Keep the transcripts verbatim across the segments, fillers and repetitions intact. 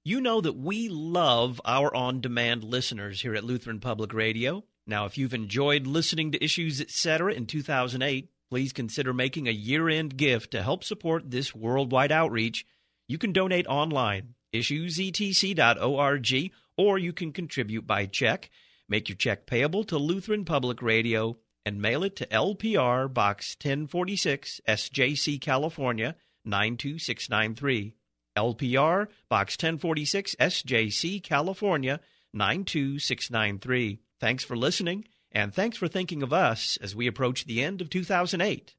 You know that we love our on-demand listeners here at Lutheran Public Radio. Now, if you've enjoyed listening to Issues Etc. in two thousand eight, please consider making a year-end gift to help support this worldwide outreach. You can donate online, issues e t c dot org, or you can contribute by check. Make your check payable to Lutheran Public Radio and mail it to L P R Box ten forty-six, S J C, California, nine two six nine three. L P R Box ten forty-six, S J C, California, nine two six nine three. Thanks for listening, and thanks for thinking of us as we approach the end of two thousand eight.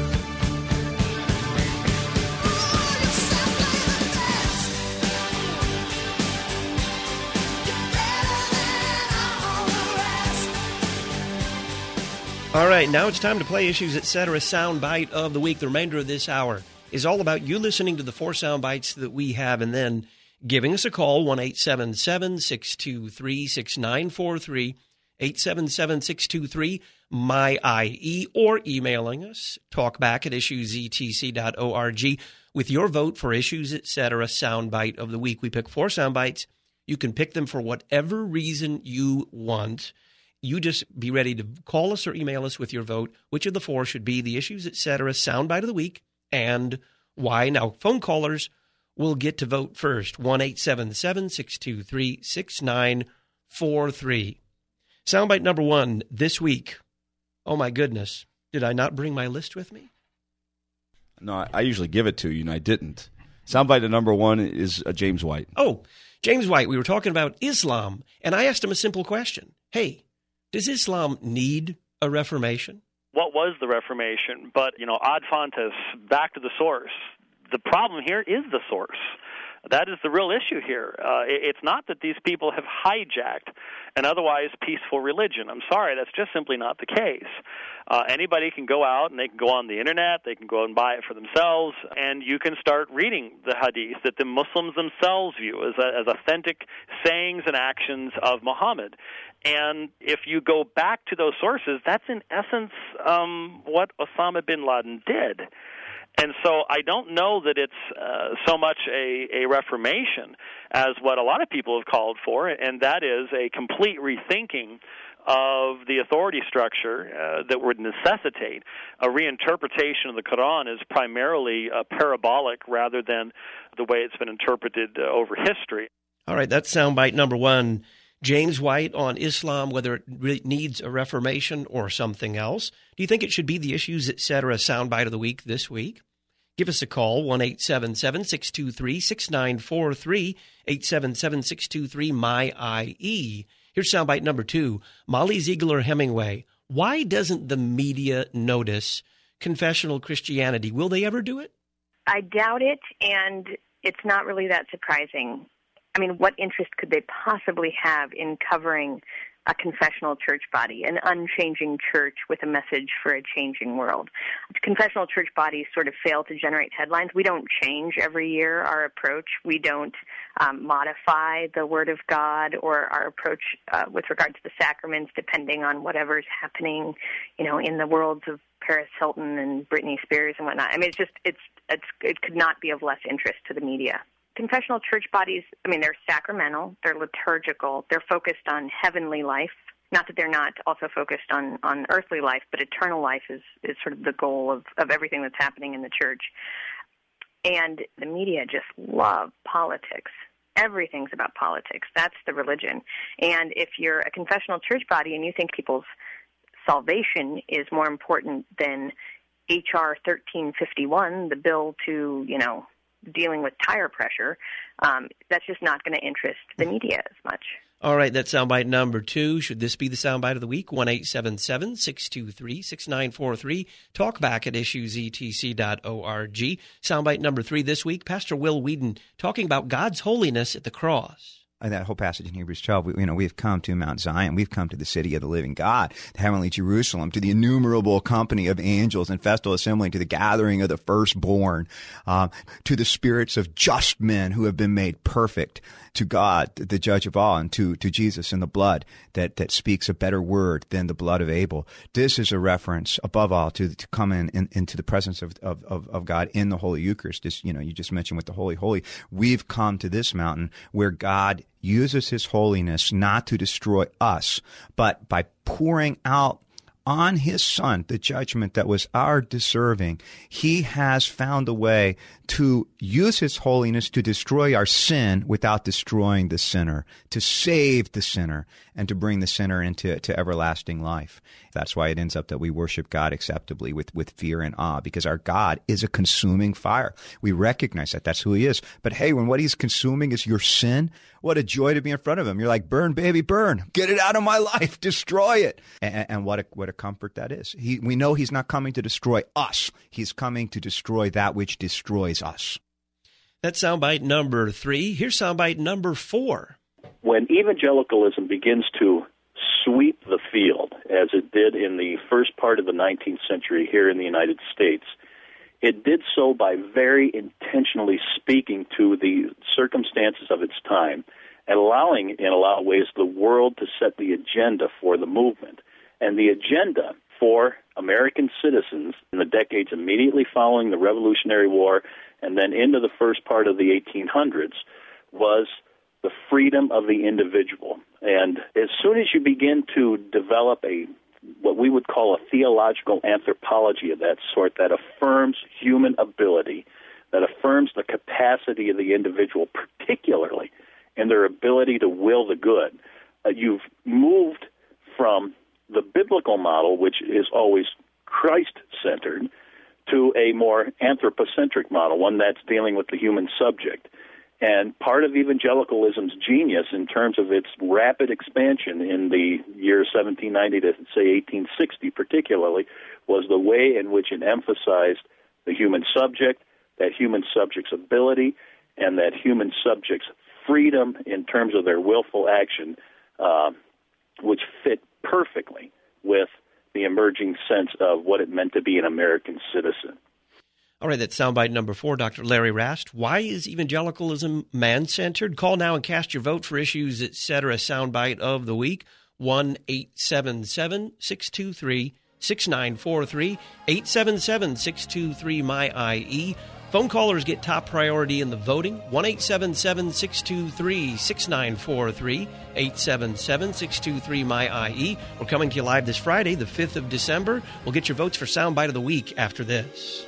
All right, now it's time to play Issues Etc. Soundbite of the Week. The remainder of this hour is all about you listening to the four sound bites that we have and then giving us a call, one eight seven seven, six two three, six nine four three, eight seven seven, six two three, M Y I E, or emailing us, talkback at issues e t c dot org, with your vote for Issues Etc. Soundbite of the Week. We pick four sound bites. You can pick them for whatever reason you want. You just be ready to call us or email us with your vote. Which of the four should be the Issues Etc. Soundbite of the Week and why? Now, phone callers will get to vote first. one eight seven seven, six two three, six nine four three. Soundbite number one this week. Oh, my goodness. Did I not bring my list with me? No, I, I usually give it to you, and I didn't. Soundbite number one is uh, James White. Oh, James White. We were talking about Islam, and I asked him a simple question. Hey, does Islam need a reformation? What was the Reformation? But, you know, ad fontes, back to the source. The problem here is the source. That is the real issue here. Uh, it's not that these people have hijacked an otherwise peaceful religion. I'm sorry, that's just simply not the case. Uh, anybody can go out and they can go on the internet, they can go and buy it for themselves, and you can start reading the hadith that the Muslims themselves view as, as authentic sayings and actions of Muhammad. And if you go back to those sources, that's in essence um, what Osama bin Laden did. And so I don't know that it's uh, so much a, a reformation as what a lot of people have called for, and that is a complete rethinking of the authority structure uh, that would necessitate a reinterpretation of the Quran as primarily uh, parabolic rather than the way it's been interpreted uh, over history. All right, that's soundbite number one. James White on Islam, whether it really needs a reformation or something else. Do you think it should be the Issues Etc. Soundbite of the Week this week? Give us a call, one eight seven seven, six two three, six nine four three, eight seven seven, six two three, M Y I E. Here's soundbite number two. Molly Ziegler Hemingway. Why doesn't the media notice confessional Christianity? Will they ever do it? I doubt it, and it's not really that surprising. I mean, what interest could they possibly have in covering a confessional church body, an unchanging church with a message for a changing world? Confessional church bodies sort of fail to generate headlines. We don't change every year our approach. We don't um, modify the Word of God or our approach uh, with regard to the sacraments depending on whatever's happening, you know, in the worlds of Paris Hilton and Britney Spears and whatnot. I mean, it's just, it's, it's, it could not be of less interest to the media. Confessional church bodies, I mean, they're sacramental, they're liturgical, they're focused on heavenly life. Not that they're not also focused on, on earthly life, but eternal life is, is sort of the goal of, of everything that's happening in the church. And the media just love politics. Everything's about politics. That's the religion. And if you're a confessional church body and you think people's salvation is more important than H R thirteen fifty-one, the bill to, you know, dealing with tire pressure, um, that's just not going to interest the media as much. All right, that's soundbite number two. Should this be the soundbite of the week? one eight seven seven, six two three, six nine four three. Talk back at issues e t c dot org. Soundbite number three this week, Pastor Will Whedon talking about God's holiness at the cross. that whole passage in Hebrews twelve, we, you know, we've come to Mount Zion, we've come to the city of the living God, the heavenly Jerusalem, to the innumerable company of angels and festal assembly, to the gathering of the firstborn, um, to the spirits of just men who have been made perfect, to God, the judge of all, and to, to Jesus and the blood that, that speaks a better word than the blood of Abel. This is a reference, above all, to, to come in, in into the presence of, of, of God in the Holy Eucharist. This, you know, you just mentioned with the Holy Holy. We've come to this mountain where God uses his holiness not to destroy us, but by pouring out on his Son the judgment that was our deserving. He has found a way to use his holiness to destroy our sin without destroying the sinner, to save the sinner, and to bring the sinner into to everlasting life. That's why it ends up that we worship God acceptably with, with fear and awe, because our God is a consuming fire. We recognize that. That's who he is. But hey, when what he's consuming is your sin, what a joy to be in front of him. You're like, burn, baby, burn. Get it out of my life. Destroy it. And, and what a, what a comfort that is. He, we know he's not coming to destroy us. He's coming to destroy that which destroys us. That's soundbite number three. Here's soundbite number four. When evangelicalism begins to sweep the field, as it did in the first part of the nineteenth century here in the United States, it did so by very intentionally speaking to the circumstances of its time and allowing, in a lot of ways, the world to set the agenda for the movement. And the agenda for American citizens in the decades immediately following the Revolutionary War and then into the first part of the eighteen hundreds was the freedom of the individual. And as soon as you begin to develop a what we would call a theological anthropology of that sort that affirms human ability, that affirms the capacity of the individual, particularly in their ability to will the good, uh, you've moved from the biblical model, which is always Christ-centered, to a more anthropocentric model, one that's dealing with the human subject. And part of evangelicalism's genius in terms of its rapid expansion in the years seventeen ninety to, say, eighteen sixty particularly, was the way in which it emphasized the human subject, that human subject's ability, and that human subject's freedom in terms of their willful action, uh, which fit perfectly with the emerging sense of what it meant to be an American citizen. All right, that's soundbite number four, Doctor Larry Rast. Why is evangelicalism man-centered? Call now and cast your vote for Issues, et cetera. Soundbite of the week, one eight seven seven, six two three, six nine four three, eight seven seven, six two three, M Y I E. Phone callers get top priority in the voting, one eight seven seven, six two three, six nine four three, eight seven seven, six two three, M Y I E. We're coming to you live this Friday, the fifth of December. We'll get your votes for Soundbite of the Week after this.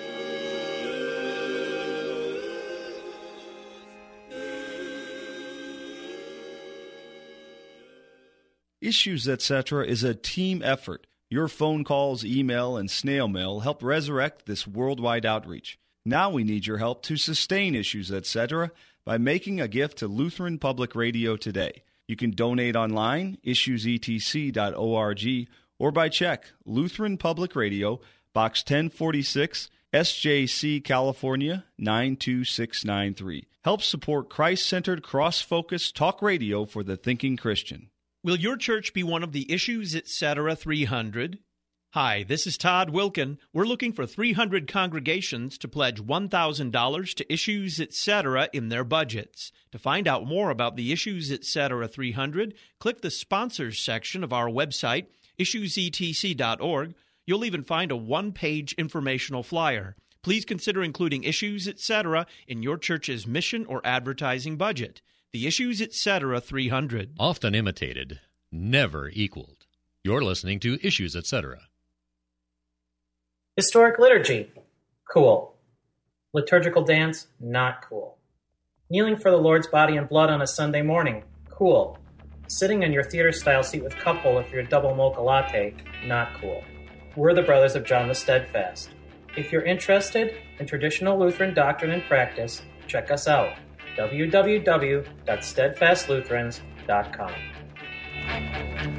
Issues, et cetera is a team effort. Your phone calls, email, and snail mail help resurrect this worldwide outreach. Now we need your help to sustain Issues, et cetera by making a gift to Lutheran Public Radio today. You can donate online, issues e t c dot org, or by check, Lutheran Public Radio, Box ten forty-six, S J C, California, nine two six nine three. Help support Christ-centered, cross-focused talk radio for the thinking Christian. Will your church be one of the Issues, et cetera three hundred? Hi, this is Todd Wilkin. We're looking for three hundred congregations to pledge one thousand dollars to Issues, et cetera in their budgets. To find out more about the Issues, et cetera three hundred, click the Sponsors section of our website, issues e t c dot org. You'll even find a one-page informational flyer. Please consider including Issues, et cetera in your church's mission or advertising budget. The Issues, et cetera three hundred. Often imitated, never equaled. You're listening to Issues, et cetera. Historic liturgy, cool. Liturgical dance, not cool. Kneeling for the Lord's body and blood on a Sunday morning, cool. Sitting in your theater-style seat with couple for your double mocha latte, not cool. We're the Brothers of John the Steadfast. If you're interested in traditional Lutheran doctrine and practice, check us out. w w w dot steadfast lutherans dot com.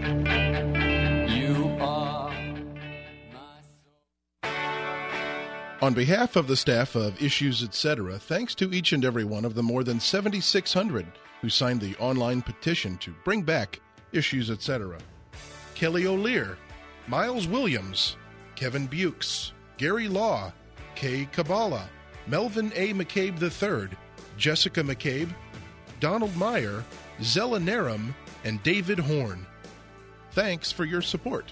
You are On behalf of the staff of Issues Etc., thanks to each and every one of the more than seventy-six hundred who signed the online petition to bring back Issues Etc. Kelly O'Lear, Miles Williams, Kevin Bukes, Gary Law, Kay Kabbalah, Melvin A. McCabe the third, Jessica McCabe, Donald Meyer, Zella Narum, and David Horn. Thanks for your support.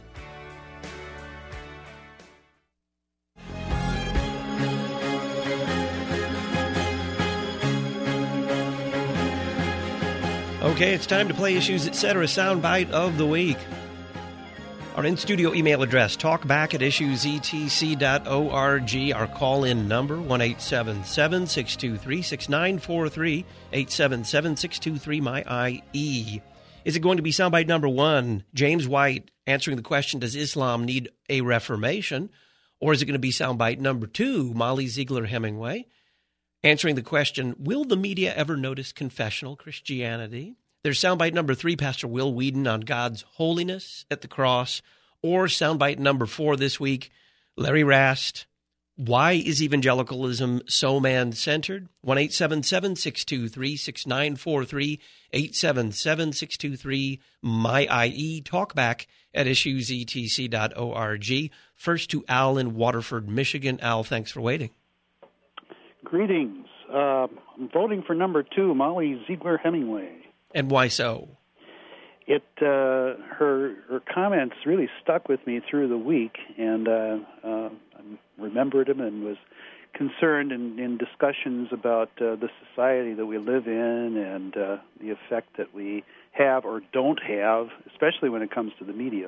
Okay, it's time to play Issues Etc. Soundbite of the Week. Our in-studio email address, talkback at issues e t c dot org. Our call-in number, one eight seven seven, six two three, six nine four three, eight seven seven, six two three, M Y I E. Is it going to be soundbite number one, James White answering the question, does Islam need a reformation? Or is it going to be soundbite number two, Molly Ziegler Hemingway, answering the question, will the media ever notice confessional Christianity? There's soundbite number three, Pastor Will Whedon on God's holiness at the cross. Or soundbite number four this week, Larry Rast, why is evangelicalism so man-centered? one eight seven seven, six two three, six nine four three, eight seven seven, six two three, M Y I E, talkback at issues e t c dot org. First to Al in Waterford, Michigan. Al, thanks for waiting. Greetings. Uh, I'm voting for number two, Molly Ziegler Hemingway. And why so? It uh, her her comments really stuck with me through the week, and uh, uh, I remembered them and was concerned in, in discussions about uh, the society that we live in and uh, the effect that we have or don't have, especially when it comes to the media.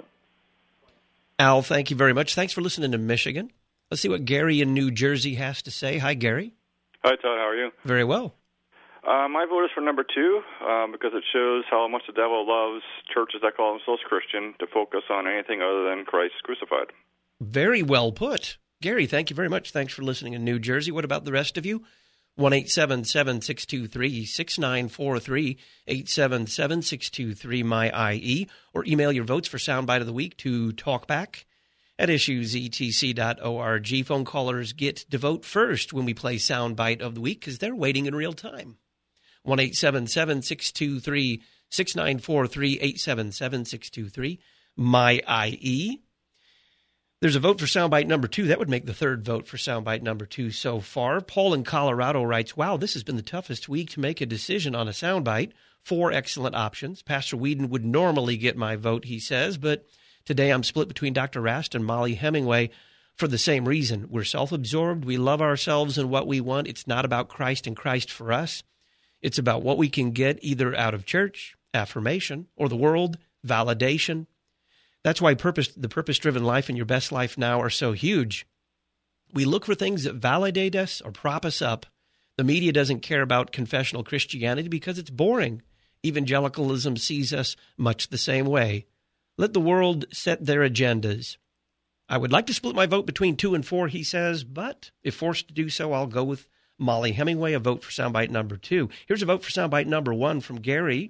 Al, thank you very much. Thanks for listening to Michigan. Let's see what Gary in New Jersey has to say. Hi, Gary. Hi, Todd. How are you? Very well. Uh, my vote is for number two um, because it shows how much the devil loves churches that call themselves Christian to focus on anything other than Christ crucified. Very well put. Gary, thank you very much. Thanks for listening in New Jersey. What about the rest of you? one eight seven seven, six two three, six nine four three, eight seven seven, six two three, M Y I E, or email your votes for Soundbite of the Week to talkback at issues e t c dot org. Phone callers get to vote first when we play Soundbite of the Week because they're waiting in real time. one eight seven seven, six two three, six nine four three, eight seven seven, six two three, M Y I E. There's a vote for soundbite number two. That would make the third vote for soundbite number two so far. Paul in Colorado writes, wow, this has been the toughest week to make a decision on a soundbite. Four excellent options. Pastor Whedon would normally get my vote, he says, but today I'm split between Doctor Rast and Molly Hemingway for the same reason. We're self-absorbed. We love ourselves and what we want. It's not about Christ and Christ for us. It's about what we can get either out of church, affirmation, or the world, validation. That's why purpose, the purpose-driven life and your best life now are so huge. We look for things that validate us or prop us up. The media doesn't care about confessional Christianity because it's boring. Evangelicalism sees us much the same way. Let the world set their agendas. I would like to split my vote between two and four, he says, but if forced to do so, I'll go with Molly Hemingway, a vote for soundbite number two. Here's a vote for soundbite number one from Gary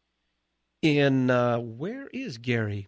in, uh, where is Gary?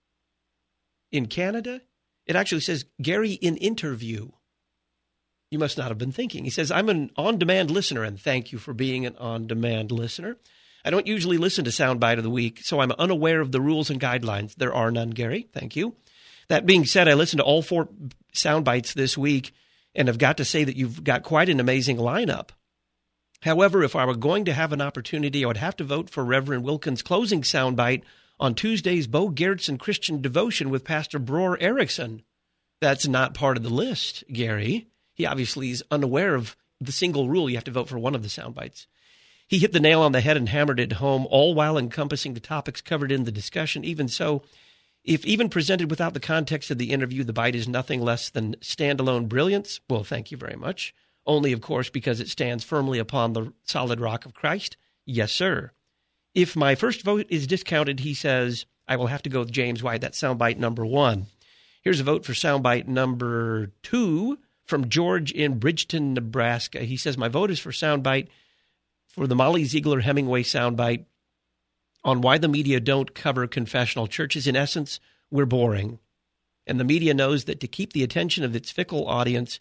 In Canada? It actually says Gary in interview. You must not have been thinking. He says, I'm an on-demand listener, and thank you for being an on-demand listener. I don't usually listen to Soundbite of the Week, so I'm unaware of the rules and guidelines. There are none, Gary. Thank you. That being said, I listened to all four Soundbites this week, and have got to say that you've got quite an amazing lineup. However, if I were going to have an opportunity, I would have to vote for Reverend Wilkins' closing soundbite on Tuesday's Bo Gerritsen Christian Devotion with Pastor Bror Erickson. That's not part of the list, Gary. He obviously is unaware of the single rule. You have to vote for one of the sound bites. He hit the nail on the head and hammered it home, all while encompassing the topics covered in the discussion. Even so, if even presented without the context of the interview, the bite is nothing less than standalone brilliance. Well, thank you very much. Only, of course, because it stands firmly upon the solid rock of Christ. Yes, sir. If my first vote is discounted, he says, I will have to go with James White. That's soundbite number one. Here's a vote for soundbite number two from George in Bridgeton, Nebraska. He says, my vote is for soundbite for the Molly Ziegler Hemingway soundbite on why the media don't cover confessional churches. In essence, we're boring. And the media knows that to keep the attention of its fickle audience,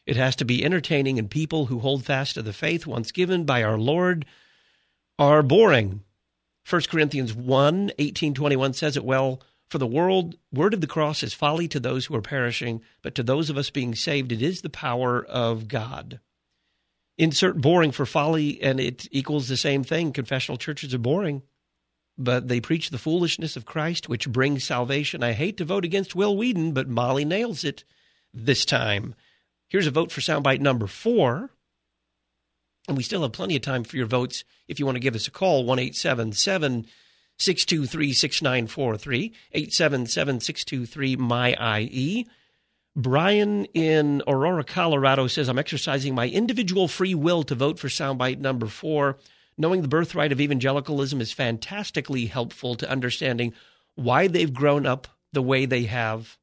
It has to be entertaining, and people who hold fast to the faith once given by our Lord are boring. First Corinthians one, eighteen, twenty-one says it well, for the world, word of the cross is folly to those who are perishing, but to those of us being saved, it is the power of God. Insert boring for folly, and it equals the same thing. Confessional churches are boring, but they preach the foolishness of Christ, which brings salvation. I hate to vote against Will Whedon, but Molly nails it this time. Here's a vote for soundbite number four. And we still have plenty of time for your votes if you want to give us a call, one eight seven seven, six two three, six nine four three, eight seven seven, six two three, M Y I E. Brian in Aurora, Colorado says, I'm exercising my individual free will to vote for soundbite number four. Knowing the birthright of evangelicalism is fantastically helpful to understanding why they've grown up the way they have.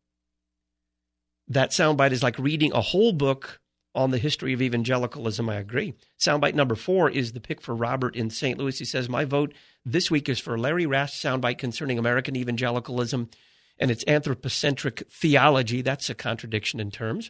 That soundbite is like reading a whole book on the history of evangelicalism. I agree. Soundbite number four is the pick for Robert in Saint Louis. He says, my vote this week is for Larry Rast's soundbite concerning American evangelicalism and its anthropocentric theology. That's a contradiction in terms.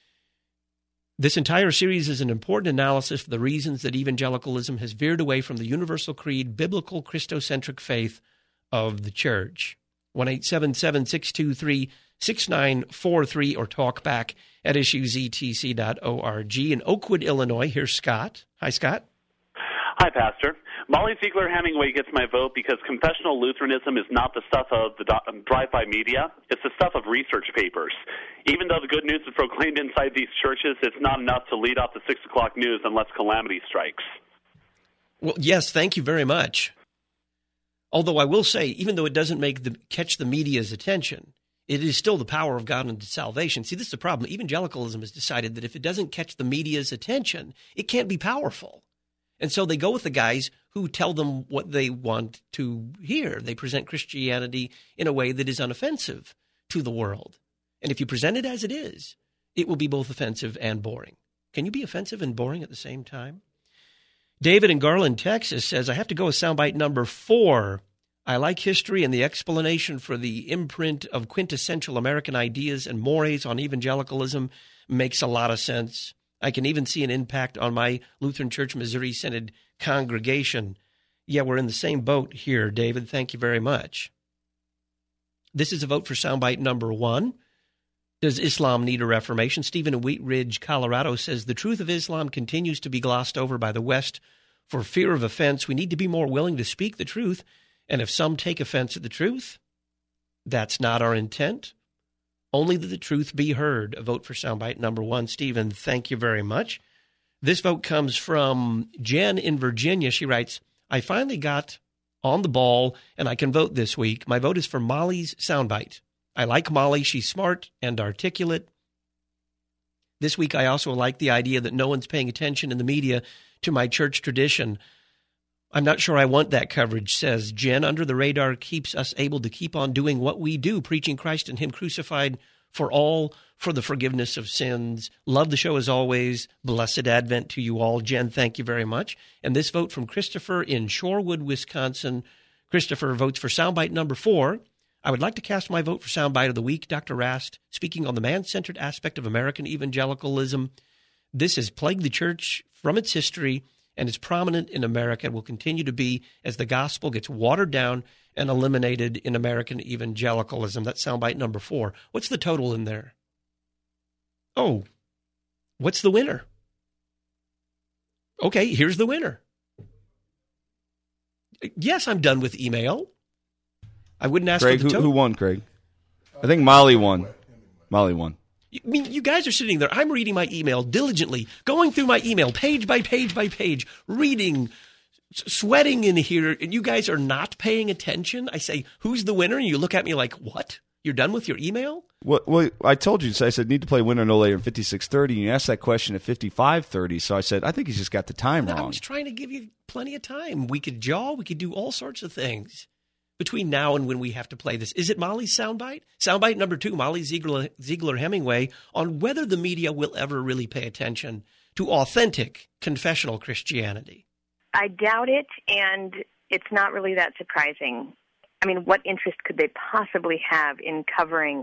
This entire series is an important analysis for the reasons that evangelicalism has veered away from the universal creed, biblical Christocentric faith of the church. one eight seven seven, six two three, six nine four three or talk back at issues e t c dot org. In Oakwood, Illinois, here's Scott. Hi, Scott. Hi, Pastor. Molly Ziegler Hemingway gets my vote because confessional Lutheranism is not the stuff of the do- drive-by media. It's the stuff of research papers. Even though the good news is proclaimed inside these churches, it's not enough to lead off the six o'clock news unless calamity strikes. Well, yes, thank you very much. Although I will say, even though it doesn't make the catch the media's attention, it is still the power of God unto salvation. See, this is the problem. Evangelicalism has decided that if it doesn't catch the media's attention, it can't be powerful. And so they go with the guys who tell them what they want to hear. They present Christianity in a way that is unoffensive to the world. And if you present it as it is, it will be both offensive and boring. Can you be offensive and boring at the same time? David in Garland, Texas says, I have to go with soundbite number four. I like history, and the explanation for the imprint of quintessential American ideas and mores on evangelicalism makes a lot of sense. I can even see an impact on my Lutheran Church Missouri Synod congregation. Yeah, we're in the same boat here, David. Thank you very much. This is a vote for soundbite number one. Does Islam need a reformation? Stephen in Wheat Ridge, Colorado says, the truth of Islam continues to be glossed over by the West for fear of offense. We need to be more willing to speak the truth. And if some take offense at the truth, that's not our intent. Only that the truth be heard. A vote for soundbite number one. Stephen, thank you very much. This vote comes from Jen in Virginia. She writes, I finally got on the ball, and I can vote this week. My vote is for Molly's soundbite. I like Molly. She's smart and articulate. This week, I also like the idea that no one's paying attention in the media to my church tradition. I'm not sure I want that coverage, says Jen. Under the radar keeps us able to keep on doing what we do, preaching Christ and Him crucified for all, for the forgiveness of sins. Love the show as always. Blessed Advent to you all. Jen, thank you very much. And this vote from Christopher in Shorewood, Wisconsin. Christopher votes for soundbite number four. I would like to cast my vote for soundbite of the week. Doctor Rast, speaking on the man-centered aspect of American evangelicalism. This has plagued the church from its history, and is prominent in America and will continue to be as the gospel gets watered down and eliminated in American evangelicalism. That's soundbite number four. What's the total in there? Oh, what's the winner? Okay, here's the winner. Yes, I'm done with email. I wouldn't ask Craig, for the who, total. who won, Craig? I think Molly won. Molly won. I mean, you guys are sitting there. I'm reading my email diligently, going through my email page by page by page, reading, s- sweating in here, and you guys are not paying attention. I say, who's the winner? And you look at me like, what? You're done with your email? Well, well I told you, so I said, need to play winner no later than fifty-six thirty, and you asked that question at fifty-five thirty, so I said, I think he's just got the time No, wrong. I was trying to give you plenty of time. We could jaw. We could do all sorts of things between now and when we have to play this. Is it Molly's soundbite? Soundbite number two, Molly Ziegler, Ziegler Hemingway, on whether the media will ever really pay attention to authentic confessional Christianity. I doubt it, and it's not really that surprising. I mean, what interest could they possibly have in covering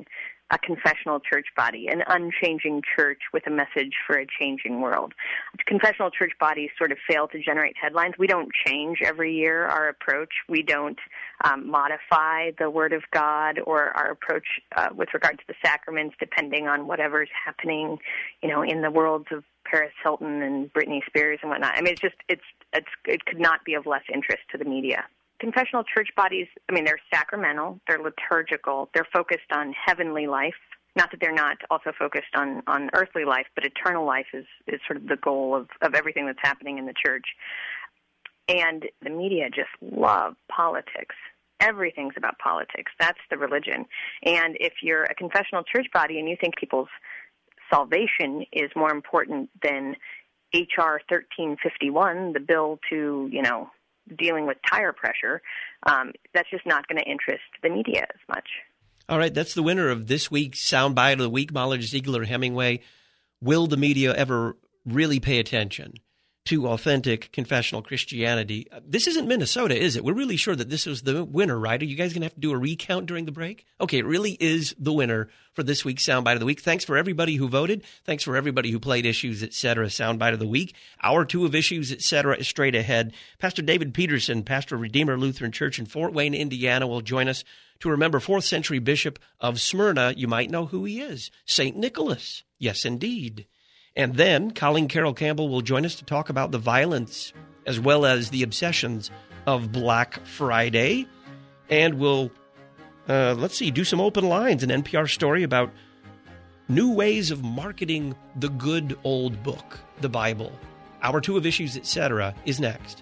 a confessional church body, an unchanging church with a message for a changing world. Confessional church bodies sort of fail to generate headlines. We don't change every year our approach. We don't um, modify the Word of God or our approach uh, with regard to the sacraments depending on whatever's happening, you know, in the worlds of Paris Hilton and Britney Spears and whatnot. I mean, it's just, it's, it's, it could not be of less interest to the media. Confessional church bodies, I mean, they're sacramental, they're liturgical, they're focused on heavenly life. Not that they're not also focused on, on earthly life, but eternal life is, is sort of the goal of, of everything that's happening in the church. And the media just love politics. Everything's about politics. That's the religion. And if you're a confessional church body and you think people's salvation is more important than H R thirteen fifty-one, the bill to, you know, dealing with tire pressure, um, that's just not going to interest the media as much. All right, that's the winner of this week's Soundbite of the Week, Molly Ziegler Hemingway. Will the media ever really pay attention to authentic confessional Christianity? This isn't Minnesota, is it? We're really sure that this was the winner, right? Are you guys going to have to do a recount during the break? Okay, it really is the winner for this week's Soundbite of the Week. Thanks for everybody who voted. Thanks for everybody who played Issues, et cetera. Soundbite of the Week. Hour two of Issues, et cetera is straight ahead. Pastor David Peterson, pastor of Redeemer Lutheran Church in Fort Wayne, Indiana, will join us to remember fourth century bishop of Smyrna. You might know who he is, Saint Nicholas. Yes, indeed. And then Colleen Carroll Campbell will join us to talk about the violence as well as the obsessions of Black Friday. And we'll, uh, let's see, do some open lines, an N P R story about new ways of marketing the good old book, the Bible. Hour two of Issues, et cetera is next.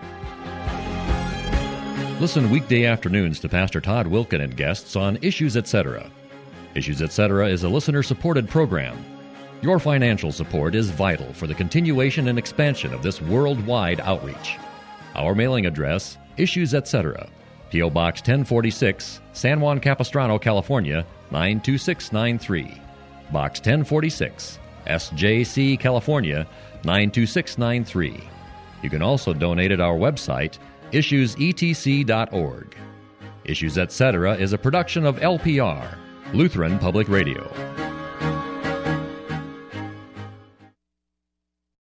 Listen weekday afternoons to Pastor Todd Wilken and guests on Issues, et cetera. Issues, et cetera is a listener-supported program. Your financial support is vital for the continuation and expansion of this worldwide outreach. Our mailing address, Issues, et cetera. P O. Box ten forty-six, San Juan Capistrano, California, nine two six nine three. Box ten forty-six, S J C, California, nine two six nine three. You can also donate at our website, issues e t c dot org. Issues, et cetera is a production of L P R, Lutheran Public Radio.